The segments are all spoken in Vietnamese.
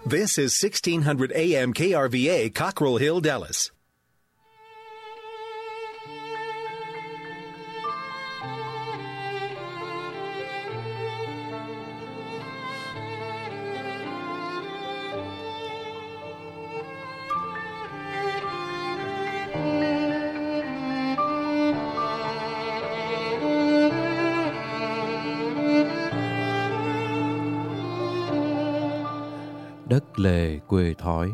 This is 1600 AM KRVA, Cockrell Hill, Dallas. Đất lề quê thói.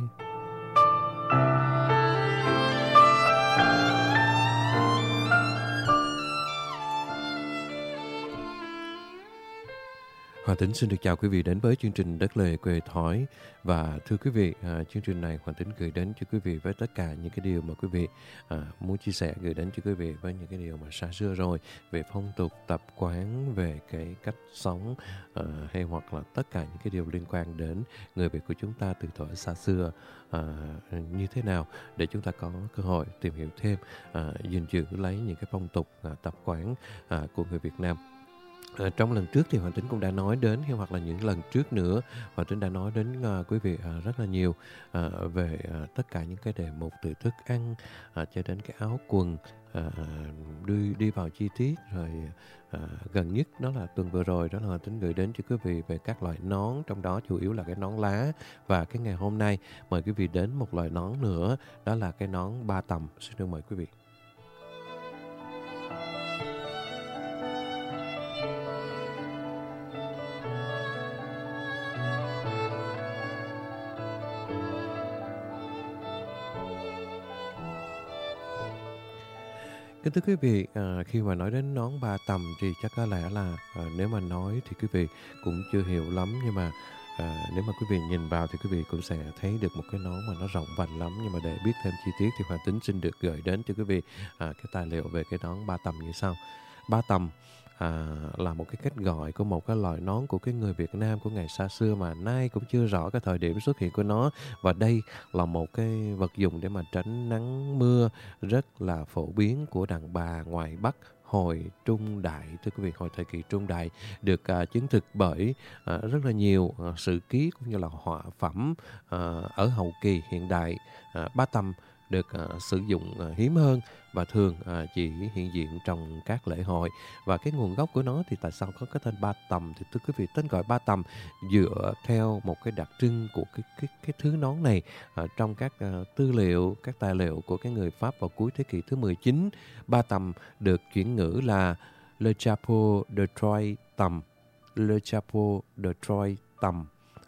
Hoàng Tính xin được chào quý vị đến với chương trình Đất lề quê thói. Và thưa quý vị, chương trình này Hoàng Tính gửi đến cho quý vị với tất cả những cái điều mà quý vị muốn chia sẻ, gửi đến cho quý vị với những cái điều mà xa xưa rồi, về phong tục, tập quán, về cái cách sống, hay hoặc là tất cả những cái điều liên quan đến người Việt của chúng ta từ thuở xa xưa như thế nào, để chúng ta có cơ hội tìm hiểu thêm, gìn giữ lấy những cái phong tục, tập quán của người Việt Nam. Trong lần trước thì Hoàng Tính cũng đã nói đến, hay hoặc là những lần trước nữa, Hoàng Tính đã nói đến quý vị rất là nhiều về tất cả những cái đề mục từ thức ăn cho đến cái áo quần, đi vào chi tiết. Rồi gần nhất đó là tuần vừa rồi, đó là Hoàng Tính gửi đến cho quý vị về các loại nón, trong đó chủ yếu là cái nón lá. Và cái ngày hôm nay mời quý vị đến một loại nón nữa, đó là cái nón ba tầm. Xin được mời quý vị. Kính thưa quý vị, khi mà nói đến nón ba tầm thì chắc có lẽ là nếu mà nói thì quý vị cũng chưa hiểu lắm, nhưng mà nếu mà quý vị nhìn vào thì quý vị cũng sẽ thấy được một cái nón mà nó rộng vành lắm. Nhưng mà để biết thêm chi tiết thì Hoàng Tính xin được gửi đến cho quý vị cái tài liệu về cái nón ba tầm như sau. Ba tầm là một cái cách gọi của một cái loại nón của cái người Việt Nam của ngày xa xưa mà nay cũng chưa rõ cái thời điểm xuất hiện của nó. Và đây là một cái vật dụng để mà tránh nắng mưa rất là phổ biến của đàn bà ngoài Bắc hồi Trung Đại. Thưa quý vị, hồi thời kỳ Trung Đại được chứng thực bởi rất là nhiều sử ký cũng như là họa phẩm ở hậu kỳ hiện đại. Ba tầm được sử dụng hiếm hơn và thường chỉ hiện diện trong các lễ hội. Và cái nguồn gốc của nó thì tại sao có cái tên ba tầm, thì thưa quý vị, tên gọi ba tầm dựa theo một cái đặc trưng của cái thứ nón này trong các tư liệu, các tài liệu của cái người Pháp vào cuối thế kỷ thứ 19. Ba tầm được chuyển ngữ là Le Chapeau de Trois Tầm, Le Chapeau de Trois Tầm.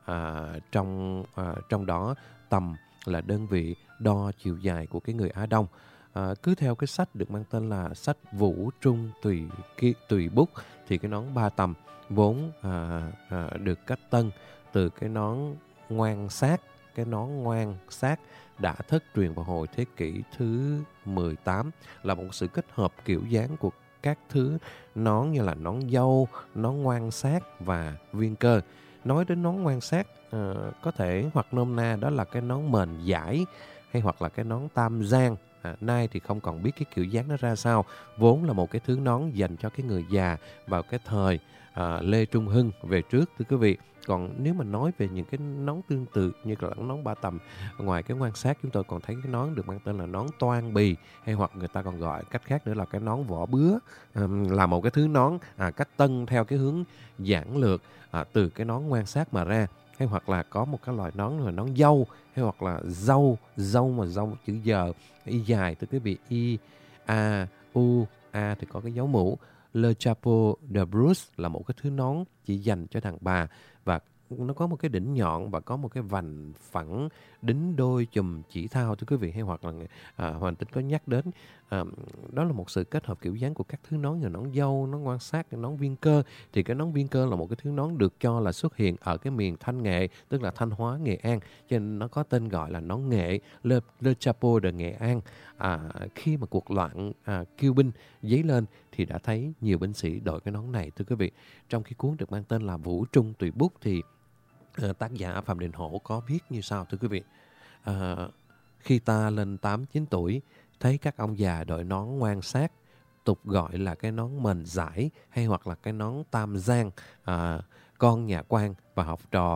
Trong đó tầm là đơn vị đo chiều dài của cái người Á Đông. Cứ theo cái sách được mang tên là sách Vũ Trung Tùy Bút thì cái nón ba tầm vốn được cách tân từ cái nón ngoan sát. Cái nón ngoan sát đã thất truyền vào hồi thế kỷ thứ 18, là một sự kết hợp kiểu dáng của các thứ nón như là nón dâu, nón ngoan sát và viên cơ. Nói đến nón ngoan sát, có thể hoặc nôm na đó là cái nón mền dải, hay hoặc là cái nón tam giang. Nay thì không còn biết cái kiểu dáng nó ra sao, vốn là một cái thứ nón dành cho cái người già vào cái thời Lê Trung Hưng về trước, thưa quý vị. Còn nếu mà nói về những cái nón tương tự như là nón ba tầm, ngoài cái quan sát chúng tôi còn thấy cái nón được mang tên là nón toan bì, hay hoặc người ta còn gọi cách khác nữa là cái nón vỏ bứa, là một cái thứ nón cách tân theo cái hướng giản lược từ cái nón ngoan sát mà ra. Hay hoặc là có một cái loại nón là nón dâu, hay hoặc là dâu mà dâu chữ giờ y dài, từ quý vị, y a u a thì có cái dấu mũ. Le Chapeau de Bruce là một cái thứ nón chỉ dành cho đàn bà, và nó có một cái đỉnh nhọn và có một cái vành phẳng đính đôi chùm chỉ thao, thưa quý vị. Hay hoặc là Hoàng Tính có nhắc đến đó là một sự kết hợp kiểu dáng của các thứ nón như nón dâu, nón quan sát, nón viên cơ. Thì cái nón viên cơ là một cái thứ nón được cho là xuất hiện ở cái miền Thanh Nghệ, tức là Thanh Hóa, Nghệ An, cho nên nó có tên gọi là nón Nghệ, Le Chapeau de Nghệ An. Khi mà cuộc loạn kiêu binh dấy lên thì đã thấy nhiều binh sĩ đội cái nón này, thưa quý vị. Trong cái cuốn được mang tên là Vũ Trung Tùy Bút thì tác giả Phạm Đình Hổ có viết như sau, thưa quý vị. Khi ta lên 8-9 tuổi, thấy các ông già đội nón ngoan sát, tục gọi là cái nón mền dải, hay hoặc là cái nón tam giang, con nhà quan và học trò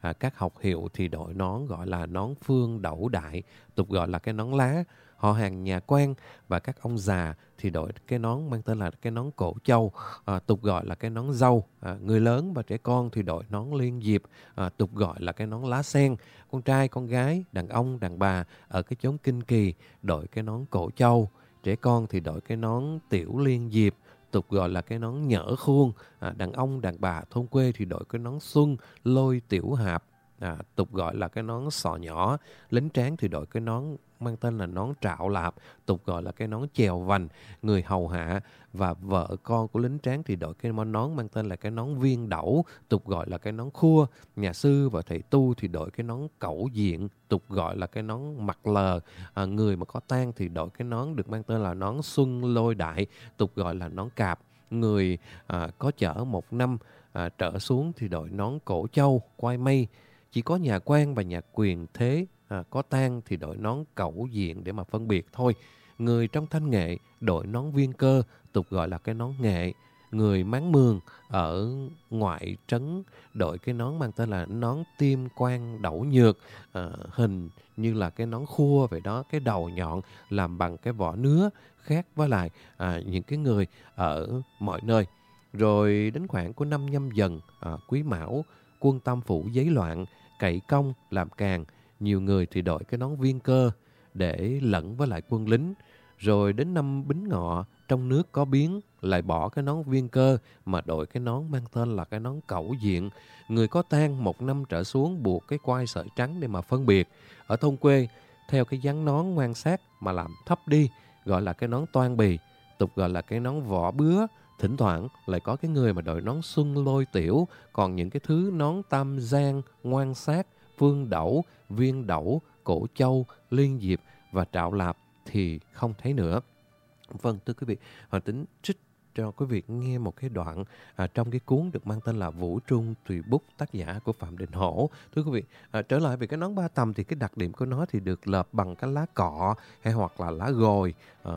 Các học hiệu thì đội nón gọi là nón phương đẩu đại, tục gọi là cái nón lá. Họ hàng nhà quan và các ông già thì đội cái nón mang tên là cái nón cổ châu, tục gọi là cái nón dâu. Người lớn và trẻ con thì đội nón liên diệp, tục gọi là cái nón lá sen. Con trai, con gái, đàn ông, đàn bà ở cái chốn kinh kỳ đội cái nón cổ châu. Trẻ con thì đội cái nón tiểu liên diệp, tục gọi là cái nón nhỡ khuôn. Đàn ông, đàn bà thôn quê thì đội cái nón xuân lôi tiểu hạp, tục gọi là cái nón sọ nhỏ. Lính tráng thì đội cái nón mang tên là nón trạo lạp, tục gọi là cái nón chèo vành. Người hầu hạ và vợ con của lính tráng thì đội cái nón mang tên là cái nón viên đẩu, tục gọi là cái nón khua. Nhà sư và thầy tu thì đội cái nón cẩu diện, tục gọi là cái nón mặt lờ. Người mà có tang thì đội cái nón được mang tên là nón xuân lôi đại, tục gọi là nón cạp. Người có chở một năm trở xuống thì đội nón cổ châu, quai mây. Chỉ có nhà quan và nhà quyền thế có tang thì đội nón cẩu diện để mà phân biệt thôi. Người trong thanh nghệ đội nón viên cơ, tục gọi là cái nón nghệ. Người máng mường ở ngoại trấn đội cái nón mang tên là nón tiêm quan đẩu nhược, hình như là cái nón khua vậy đó, cái đầu nhọn làm bằng cái vỏ nứa, khác với lại những cái người ở mọi nơi. Rồi đến khoảng của năm Nhâm Dần, Quý Mão, quân Tam Phủ giấy loạn, cậy công làm càng, nhiều người thì đội cái nón viên cơ để lẫn với lại quân lính. Rồi đến năm Bính Ngọ, trong nước có biến, lại bỏ cái nón viên cơ mà đội cái nón mang tên là cái nón cẩu diện. Người có tang một năm trở xuống buộc cái quai sợi trắng để mà phân biệt. Ở thôn quê, theo cái dáng nón ngoan sát mà làm thấp đi, gọi là cái nón toan bì, tục gọi là cái nón vỏ bứa. Thỉnh thoảng lại có cái người mà đội nón xuân lôi tiểu, còn những cái thứ nón tam giang, ngoan sát, phương đẩu, viên đẩu, cổ châu, liên diệp và trạo lạp thì không thấy nữa. Vâng, thưa quý vị, Hoàng Tính trích cho quý vị nghe một cái đoạn trong cái cuốn được mang tên là Vũ Trung Tùy Bút, tác giả của Phạm Đình Hổ. Thưa quý vị, trở lại về cái nón ba tầm thì cái đặc điểm của nó thì được lợp bằng cái lá cọ hay hoặc là lá gồi,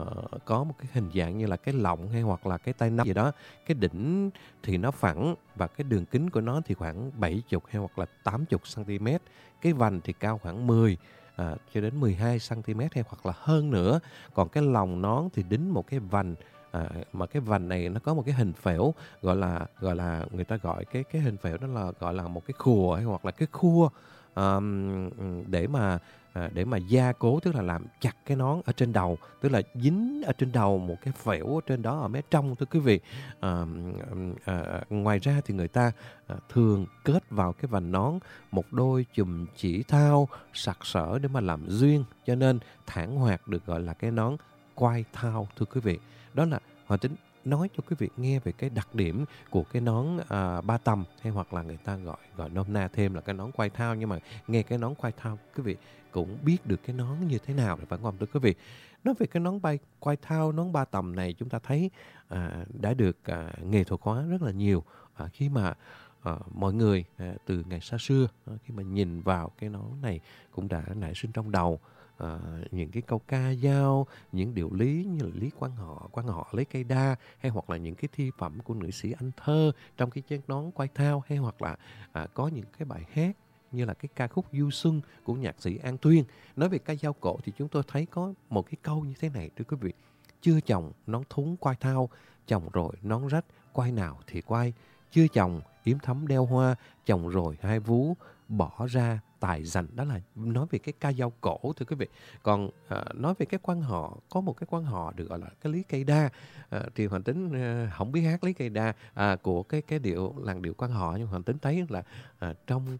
có một cái hình dạng như là cái lọng hay hoặc là cái tay nắm gì đó. Cái đỉnh thì nó phẳng và cái đường kính của nó thì khoảng 70 hay hoặc là 80 cm. Cái vành thì cao khoảng 10 cho đến 12 cm hay hoặc là hơn nữa. Còn cái lòng nón thì đính một cái vành, mà cái vành này nó có một cái hình phễu, gọi là người ta gọi cái hình phễu đó là gọi là một cái khùa hay hoặc là cái khua, để mà gia cố, tức là làm chặt cái nón ở trên đầu, tức là dính ở trên đầu một cái phễu ở trên đó ở mé trong, thưa quý vị. Ngoài ra thì người ta thường kết vào cái vành nón một đôi chùm chỉ thao sặc sỡ để mà làm duyên, cho nên thản hoạt được gọi là cái nón quai thao, thưa quý vị. Đó là Hoàng Tính nói cho quý vị nghe về cái đặc điểm của cái nón ba tầm, hay hoặc là người ta gọi nôm na thêm là cái nón quai thao. Nhưng mà nghe cái nón quai thao, quý vị cũng biết được cái nón như thế nào, phải không thưa quý vị? Nói về cái nón quai thao, nón ba tầm này chúng ta thấy đã được nghệ thuật hóa rất là nhiều, khi mà mọi người từ ngày xa xưa khi mà nhìn vào cái nón này cũng đã nảy sinh trong đầu những cái câu ca dao, những điệu lý như là lý quan họ lấy cây đa, hay hoặc là những cái thi phẩm của nữ sĩ Anh Thơ trong cái chiếc nón quai thao, hay hoặc là có những cái bài hát như là cái ca khúc Du Xuân của nhạc sĩ An Tuyên. Nói về ca dao cổ thì chúng tôi thấy có một cái câu như thế này, thưa quý vị: chưa chồng nón thúng quai thao, chồng rồi nón rách, quai nào thì quai. Chưa chồng yếm thắm đeo hoa, chồng rồi hai vú bỏ ra tài dành. Đó là nói về cái ca dao cổ, thưa quý vị. Còn nói về cái quan họ, có một cái quan họ được gọi là cái lý cây đa. Thì Hoàng Tính không biết hát lý cây đa của cái điệu làn điệu quan họ, nhưng Hoàng Tính thấy là trong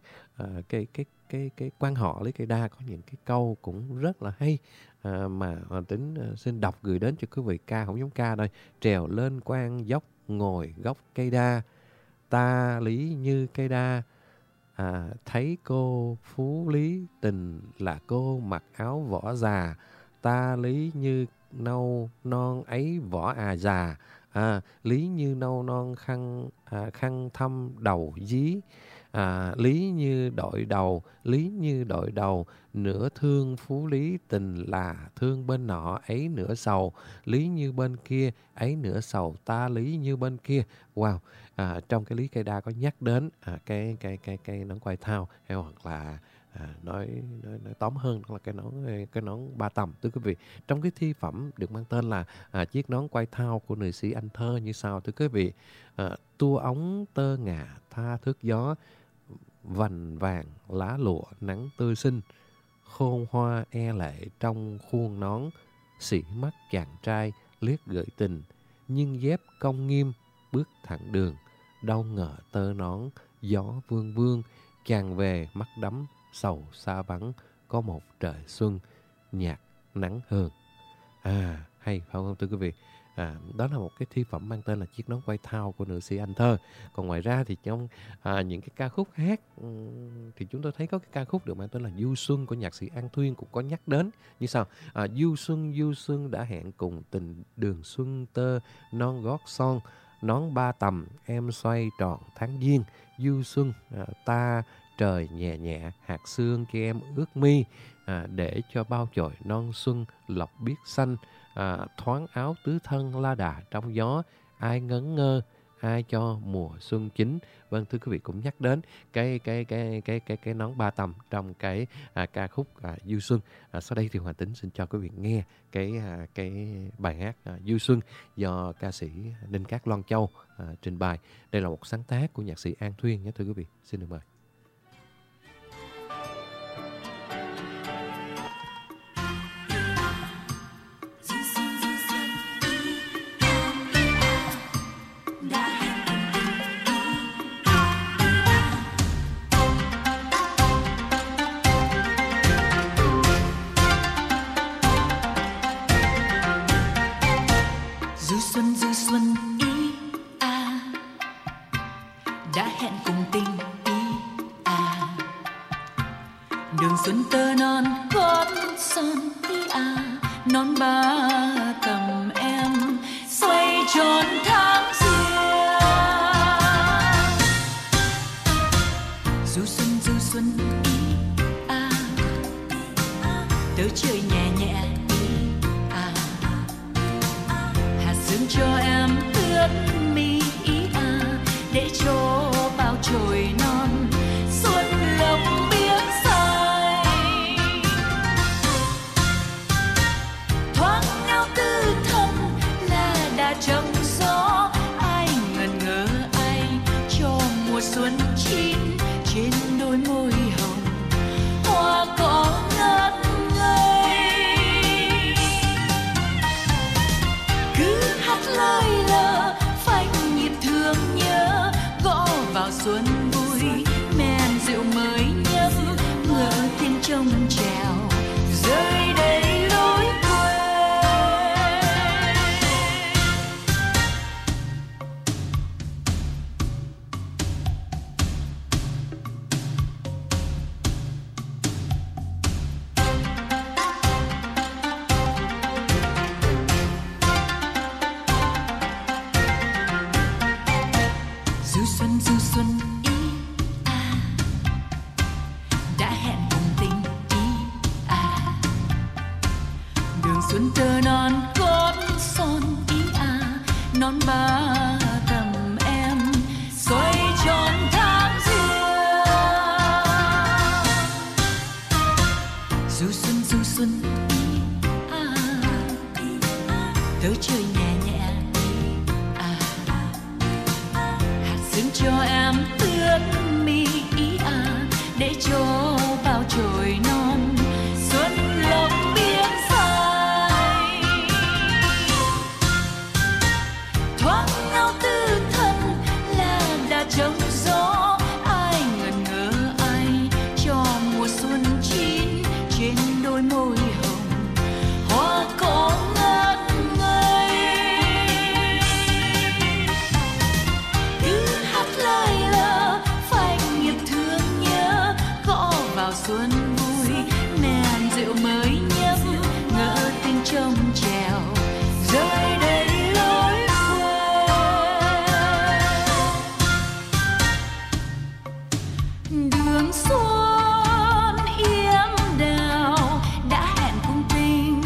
cái quan họ lý cây đa có những cái câu cũng rất là hay, mà Hoàng Tính xin đọc gửi đến cho quý vị. Ca không giống ca đây: trèo lên quan dốc, ngồi gốc cây đa, ta lý như cây đa. Thấy cô phú lý tình là cô mặc áo võ già, ta lý như nâu non ấy võ già. Lý như nâu non khăn thâm đầu dí. Lý như đội đầu, nửa thương phú lý tình là thương bên nọ ấy nửa sầu, lý như bên kia ấy nửa sầu, ta lý như bên kia. Wow, trong cái lý cây đa có nhắc đến cái nón quai thao, hay hoặc là nói tóm hơn đó là cái nón ba tầm. Thưa quý vị, trong cái thi phẩm được mang tên là chiếc nón quai thao của nữ sĩ Anh Thơ như sau. Thưa quý vị, tua ống tơ ngà tha thước gió, vành vàng lá lụa nắng tươi xinh, khôn hoa e lệ trong khuôn nón, xỉ mắt chàng trai liếc gợi tình, nhưng dép cong nghiêm bước thẳng đường, đâu ngờ tơ nón gió vương vương, chàng về mắt đắm sầu xa vắng, có một trời xuân nhạt nắng hương. Hay phải không thưa quý vị? Đó là một cái thi phẩm mang tên là chiếc nón quai thao của nữ sĩ Anh Thơ. Còn ngoài ra thì trong những cái ca khúc hát thì chúng tôi thấy có cái ca khúc được mang tên là Du Xuân của nhạc sĩ An Thuyên cũng có nhắc đến như sau. Du xuân đã hẹn cùng tình đường xuân tơ, non gót son nón ba tầm em xoay tròn tháng giêng. Du xuân ta trời nhẹ nhẹ hạt sương cho em ướt mi, để cho bao chồi non xuân lộc biết xanh, thoáng áo tứ thân la đà trong gió, ai ngấn ngơ ai cho mùa xuân chín. Vâng, thưa quý vị, cũng nhắc đến cái nón ba tầm trong cái ca khúc Du Xuân. Sau đây thì Hoàng Tính xin cho quý vị nghe cái bài hát Du Xuân do ca sĩ Đinh Cát Loan Châu trình bày. Đây là một sáng tác của nhạc sĩ An Thuyên nhé thưa quý vị. Xin được mời. Du xuân ý đã hẹn cùng tình ý đường xuân tơ non gót son ý nón ba tầm em xoay tròn tháng riêng. Du xuân ý tớ trời nhẹ nhẹ sương cho em ướt mi để cho bao chồi non xuân lộc biếc xanh, thoáng áo tư thân là đà trong gió, ai ngần ngơ ai cho mùa xuân chín trên đôi môi hồng hoa cỏ ngát lời lờ phanh nhịp thương nhớ gõ vào xuân vui, men rượu mới nhấp ngỡ tiếng trông trèo rơi đầy lối quê. Du xuân ý đã hẹn cùng tình ý đường xuân tơ non gót son ý nón ba tầm em xoay tròn tháng riêng. Du xuân ý tớ trời nhẹ nhẹ cho em ướt mi để cho bao chồi non xuân lộc biếc xanh, thoáng áo tư thân là đà trong gió, ai ngần ngơ ai cho mùa xuân chín trên đôi môi hồng hoa cỏ ngát ngây. Lời lờ phanh nhịp thương nhớ gõ vào xuân vui, men rượu mới nhấp ngỡ tiếng trông trèo rơi đầy lối quê. Đường xuân yếm đào đã hẹn cùng tình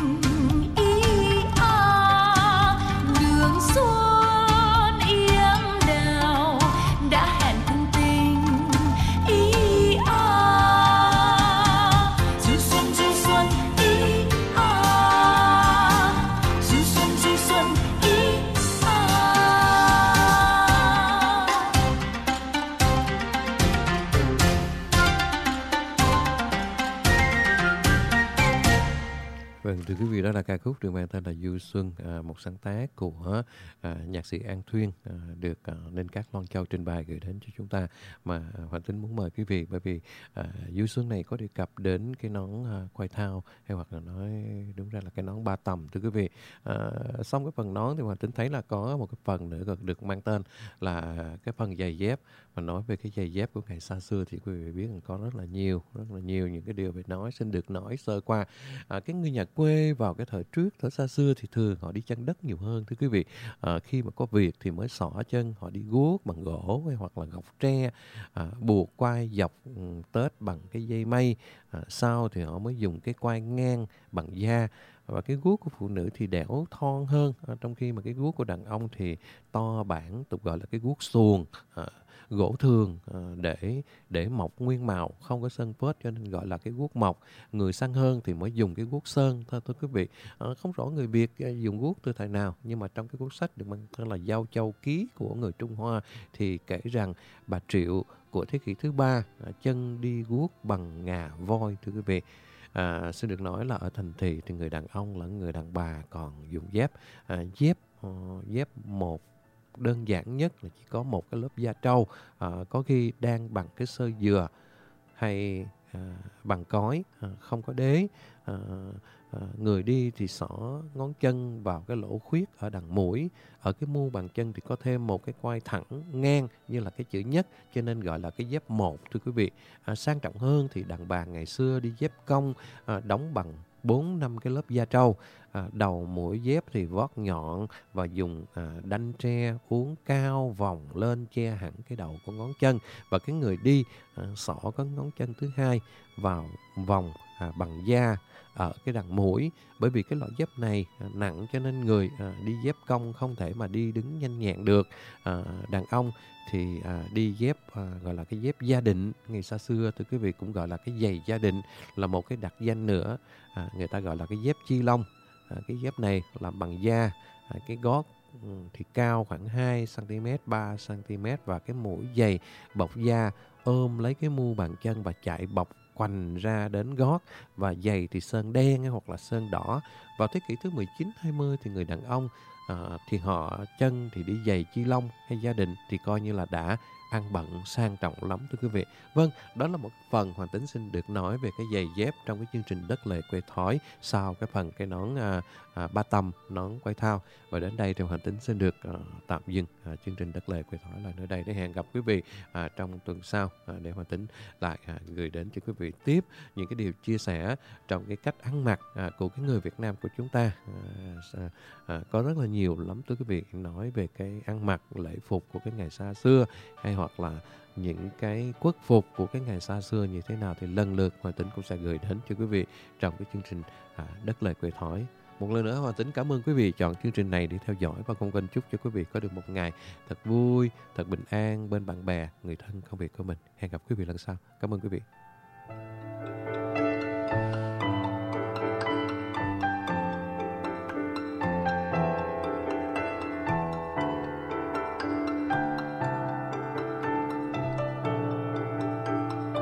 ý đường xuân yếm đào Vâng, thưa quý vị, đó là ca khúc được mang tên là Du Xuân, một sáng tác của nhạc sĩ An Thuyên, được Ninh Cát Loan Châu trình bày gửi đến cho chúng ta. Mà Hoàng Tính muốn mời quý vị, bởi vì Du Xuân này có đề cập đến cái nón quai thao, hay hoặc là nói đúng ra là cái nón ba tầm. Thưa quý vị, xong cái phần nón thì Hoàng Tính thấy là có một cái phần nữa được mang tên là cái phần giày dép. Mà nói về cái giày dép của ngày xa xưa thì quý vị biết rằng có rất là nhiều những cái điều về nói, xin được nói sơ qua. Cái người nhà quê vào cái thời trước, thời xa xưa thì thường họ đi chân đất nhiều hơn, thưa quý vị. Khi mà có việc thì mới xỏ chân, họ đi guốc bằng gỗ hay hoặc là gọc tre, buộc quai dọc tết bằng cái dây mây. Sau thì họ mới dùng cái quai ngang bằng da. Và cái guốc của phụ nữ thì đẽo thon hơn, trong khi mà cái guốc của đàn ông thì to bản, tục gọi là cái guốc xuồng, gỗ thường, để mọc nguyên màu, không có sơn phết, cho nên gọi là cái guốc mộc. Người săn hơn thì mới dùng cái guốc sơn thôi, quý vị. Không rõ người Việt dùng guốc từ thời nào, nhưng mà trong cái cuốn sách được mang tên là Giao Châu Ký của người Trung Hoa thì kể rằng bà Triệu của thế kỷ thứ 3 chân đi guốc bằng ngà voi, thưa quý vị. Xin được nói là ở thành thị thì người đàn ông lẫn người đàn bà còn dùng dép. Dép một đơn giản nhất là chỉ có một cái lớp da trâu, có khi đang bằng cái sơ dừa hay bằng cói, không có đế. Người đi thì xỏ ngón chân vào cái lỗ khuyết ở đằng mũi. Ở cái mu bàn chân thì có thêm một cái quai thẳng ngang như là cái chữ nhất, cho nên gọi là cái dép một, thưa quý vị. Sang trọng hơn thì đàn bà ngày xưa đi dép cong, đóng bằng 4-5 cái lớp da trâu. Đầu mũi dép thì vót nhọn và dùng đanh tre uốn cao vòng lên che hẳn cái đầu của ngón chân. Và cái người đi xỏ cái ngón chân thứ hai vào vòng bằng da ở cái đằng mũi. Bởi vì cái loại dép này nặng cho nên người đi dép cong không thể mà đi đứng nhanh nhẹn được. Đàn ông thì đi dép gọi là cái dép gia định. Ngày xa xưa thì quý vị cũng gọi là cái giày gia định, là một cái đặc danh nữa. Người ta gọi là cái dép chi lông. Cái dép này làm bằng da. Cái gót thì cao khoảng 2cm, 3cm và cái mũi giày bọc da ôm lấy cái mu bàn chân và chạy bọc quành ra đến gót. Và giày thì sơn đen hoặc là sơn đỏ. Vào thế kỷ thứ 19-20 thì người đàn ông thì họ chân thì đi giày chi lông hay gia đình thì coi như là đã ăn bận sang trọng lắm, thưa quý vị. Vâng, đó là một phần Hoàng Tính xin được nói về cái giày dép trong cái chương trình Đất Lệ Quê Thói sau cái phần cái nón ba tầm, nón quai thao. Và đến đây thì Hoàng Tính xin được tạm dừng chương trình Đất Lệ Quê Thói là nơi đây, để hẹn gặp quý vị trong tuần sau để Hoàng Tính lại gửi đến cho quý vị tiếp những cái điều chia sẻ trong cái cách ăn mặc của cái người Việt Nam của chúng ta. Có rất là nhiều lắm, thưa quý vị, nói về cái ăn mặc lễ phục của cái ngày xa xưa, hay hoặc là những cái quốc phục của cái ngày xa xưa như thế nào thì lần lượt Hoàng Tính cũng sẽ gửi đến cho quý vị trong cái chương trình Đất Lệ Quê Thói. Một lần nữa Hoàng Tính cảm ơn quý vị chọn chương trình này để theo dõi, và không quên chúc cho quý vị có được một ngày thật vui, thật bình an bên bạn bè, người thân, công việc của mình. Hẹn gặp quý vị lần sau. Cảm ơn quý vị.